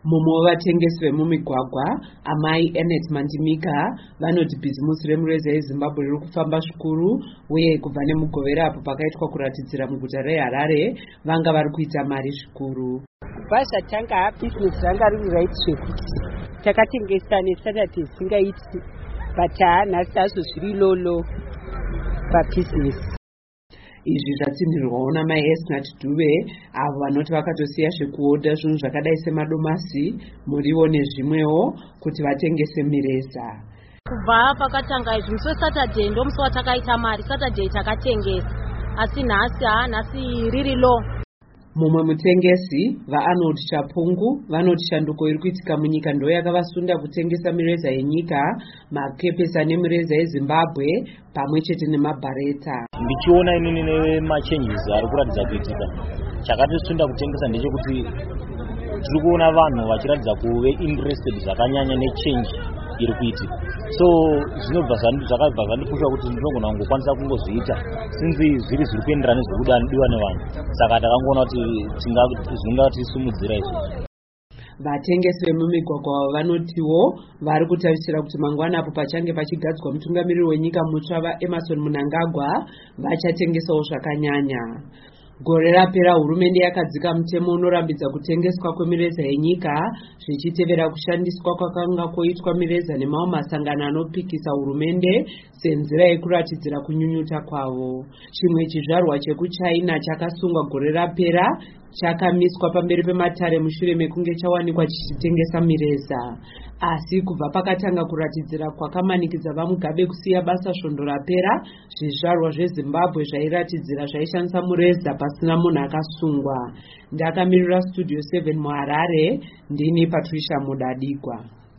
Mumwe wevatengesi vemumigwagwa, amai Ernest Mandimika, vanoti bhizimusi remureza yeZimbabwe riri kufamba zvikuru uye kubva nemugovera apo pakaitwa kuratidzira muguta reHarare vanga vari kuita mari zvikuru. Kubva zvatanga bhizimusi ranga riri raiti zvekuti takatengesa neSaturday singaiti, but nhasi hazvo zviri lolo pabhizimusi. Izvi zvatsinhirwawo namai Esnat Dube, avo vanoti vakatosiya zvekuoda zvinhu zvakadai semadomasi, muriwo nezvimwewo kuti vatengese mireza. Kubva pakatanga izvi musi weSaturday ndo musi watakaita mari. Saturday takatengesa, asi nhasi riri low. Mumwe mutengesi, vaArnold Chapungu, vanoti shanduko iri kuitika munyika ndo yakavasunda kutengesa mireza yenyika, makepesi ane mireza yeZimbabwe pamwe chete nemabhareta. Ndichiona inini nemachanges ari kuratidza kuitika, chakatisunda kutengesa ndechekuti tiri kuona vanhu vachiratidza kuve interested zvakanyanya nechange iri kuitika. So zvinobva zvakabva zvandipusha kuti ndinogona kungokwanisa kungozviita sinzi zviri kuenderana nezvekudiwa nevanhu, saka takangoona kuti zvingatisumudzira izvi. Vatengesi vemumigwagwa vanotiwo vari kutarisira kuti mangwana apo pachange pachigadzwa mutungamiriri wenyika mutsva vaEmmerson Mnangagwa vachatengesawo zvakanyanya. Gore rapera hurumende yakadzika mutemo unorambidza kutengeswa kwemireza yenyika zvichitevera kushandiswa kwakanga koitwa mireza nemamwe masangano anopikisa hurumende senzira yekuratidzira kunyunyuta kwavo. Chimwe chizvarwa chekuChina chakasungwa gore rapera chakamiswa pamberi pematare mushure mekunge chawanikwa chichitengesa mireza. Asi kubva pakatanga kuratidzira kwakamanikidza vaMugabe kusiya basa svondo rapera, zvizvarwa zveZimbabwe zvairatidzira zvaishandisa mureza pasina munhu akasungwa. Ndakamirira Studio 7 muHarare, ndini Patricia Mudadigwa.